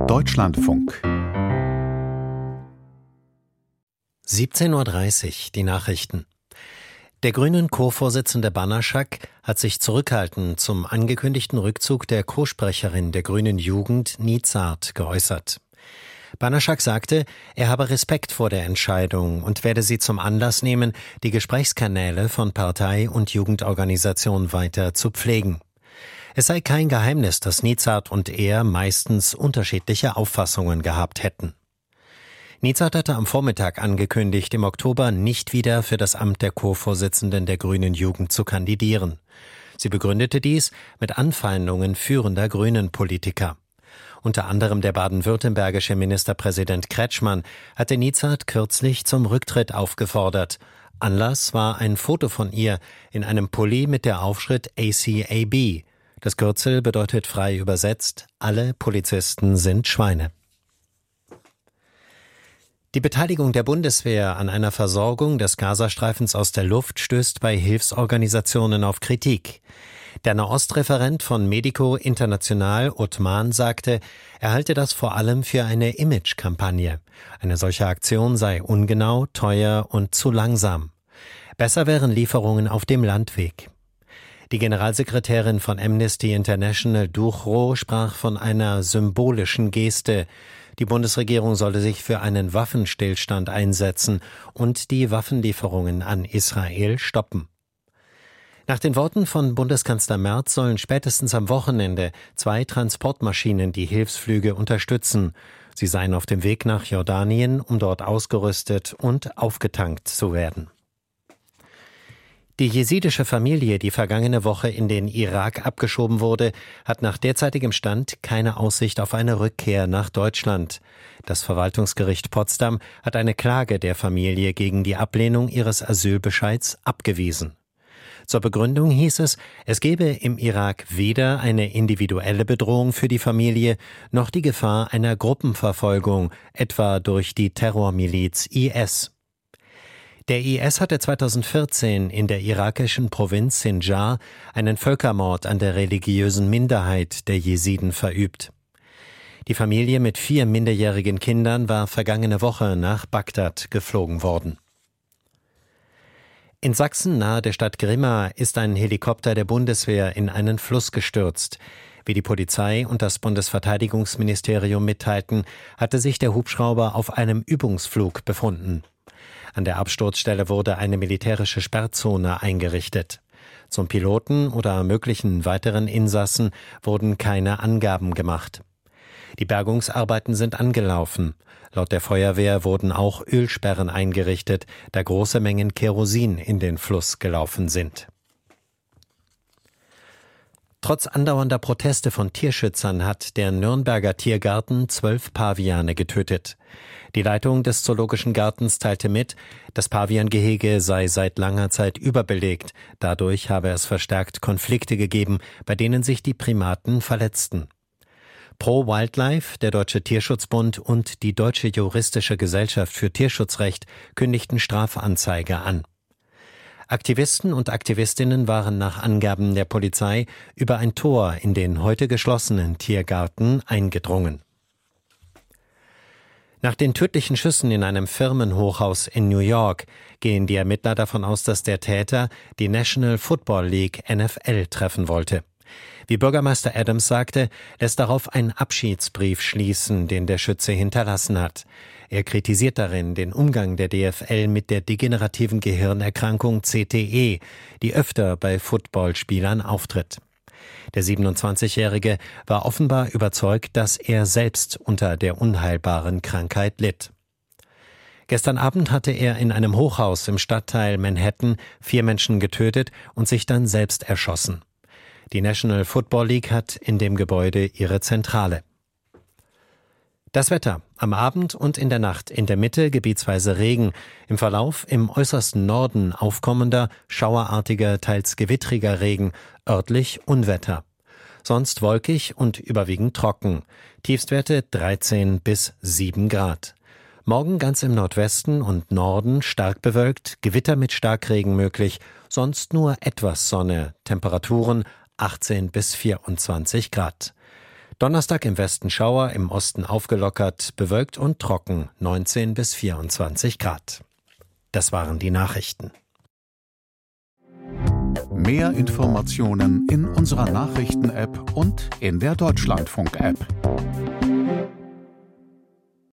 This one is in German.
Deutschlandfunk 17:30 Uhr, die Nachrichten. Der grünen Co-Vorsitzende Banaschak hat sich zurückhaltend zum angekündigten Rückzug der Co-Sprecherin der grünen Jugend Nizar geäußert. Banaschak sagte, er habe Respekt vor der Entscheidung und werde sie zum Anlass nehmen, die Gesprächskanäle von Partei und Jugendorganisation weiter zu pflegen. Es sei kein Geheimnis, dass Nizar und er meistens unterschiedliche Auffassungen gehabt hätten. Nizar hatte am Vormittag angekündigt, im Oktober nicht wieder für das Amt der Co-Vorsitzenden der grünen Jugend zu kandidieren. Sie begründete dies mit Anfeindungen führender grünen Politiker. Unter anderem der baden-württembergische Ministerpräsident Kretschmann hatte Nizar kürzlich zum Rücktritt aufgefordert. Anlass war ein Foto von ihr in einem Pulli mit der Aufschrift ACAB. Das Kürzel bedeutet frei übersetzt, alle Polizisten sind Schweine. Die Beteiligung der Bundeswehr an einer Versorgung des Gazastreifens aus der Luft stößt bei Hilfsorganisationen auf Kritik. Der Nahostreferent von Medico International, Uthman, sagte, er halte das vor allem für eine Image-Kampagne. Eine solche Aktion sei ungenau, teuer und zu langsam. Besser wären Lieferungen auf dem Landweg. Die Generalsekretärin von Amnesty International, Duchro, sprach von einer symbolischen Geste. Die Bundesregierung solle sich für einen Waffenstillstand einsetzen und die Waffenlieferungen an Israel stoppen. Nach den Worten von Bundeskanzler Merz sollen spätestens am Wochenende 2 Transportmaschinen die Hilfsflüge unterstützen. Sie seien auf dem Weg nach Jordanien, um dort ausgerüstet und aufgetankt zu werden. Die jesidische Familie, die vergangene Woche in den Irak abgeschoben wurde, hat nach derzeitigem Stand keine Aussicht auf eine Rückkehr nach Deutschland. Das Verwaltungsgericht Potsdam hat eine Klage der Familie gegen die Ablehnung ihres Asylbescheids abgewiesen. Zur Begründung hieß es, es gebe im Irak weder eine individuelle Bedrohung für die Familie noch die Gefahr einer Gruppenverfolgung, etwa durch die Terrormiliz IS. Der IS hatte 2014 in der irakischen Provinz Sinjar einen Völkermord an der religiösen Minderheit der Jesiden verübt. Die Familie mit 4 minderjährigen Kindern war vergangene Woche nach Bagdad geflogen worden. In Sachsen nahe der Stadt Grimma ist ein Helikopter der Bundeswehr in einen Fluss gestürzt. Wie die Polizei und das Bundesverteidigungsministerium mitteilten, hatte sich der Hubschrauber auf einem Übungsflug befunden. An der Absturzstelle wurde eine militärische Sperrzone eingerichtet. Zum Piloten oder möglichen weiteren Insassen wurden keine Angaben gemacht. Die Bergungsarbeiten sind angelaufen. Laut der Feuerwehr wurden auch Ölsperren eingerichtet, da große Mengen Kerosin in den Fluss gelaufen sind. Trotz andauernder Proteste von Tierschützern hat der Nürnberger Tiergarten 12 Paviane getötet. Die Leitung des Zoologischen Gartens teilte mit, das Paviangehege sei seit langer Zeit überbelegt. Dadurch habe es verstärkt Konflikte gegeben, bei denen sich die Primaten verletzten. Pro Wildlife, der Deutsche Tierschutzbund und die Deutsche Juristische Gesellschaft für Tierschutzrecht kündigten Strafanzeige an. Aktivisten und Aktivistinnen waren nach Angaben der Polizei über ein Tor in den heute geschlossenen Tiergarten eingedrungen. Nach den tödlichen Schüssen in einem Firmenhochhaus in New York gehen die Ermittler davon aus, dass der Täter die National Football League NFL treffen wollte. Wie Bürgermeister Adams sagte, lässt darauf ein Abschiedsbrief schließen, den der Schütze hinterlassen hat. Er kritisiert darin den Umgang der DFL mit der degenerativen Gehirnerkrankung CTE, die öfter bei Footballspielern auftritt. Der 27-Jährige war offenbar überzeugt, dass er selbst unter der unheilbaren Krankheit litt. Gestern Abend hatte er in einem Hochhaus im Stadtteil Manhattan 4 Menschen getötet und sich dann selbst erschossen. Die National Football League hat in dem Gebäude ihre Zentrale. Das Wetter: am Abend und in der Nacht in der Mitte gebietsweise Regen, im Verlauf im äußersten Norden aufkommender, schauerartiger, teils gewittriger Regen, örtlich Unwetter. Sonst wolkig und überwiegend trocken. Tiefstwerte 13 bis 7 Grad. Morgen ganz im Nordwesten und Norden stark bewölkt, Gewitter mit Starkregen möglich, sonst nur etwas Sonne, Temperaturen 18 bis 24 Grad. Donnerstag im Westen Schauer, im Osten aufgelockert, bewölkt und trocken, 19 bis 24 Grad. Das waren die Nachrichten. Mehr Informationen in unserer Nachrichten-App und in der Deutschlandfunk-App.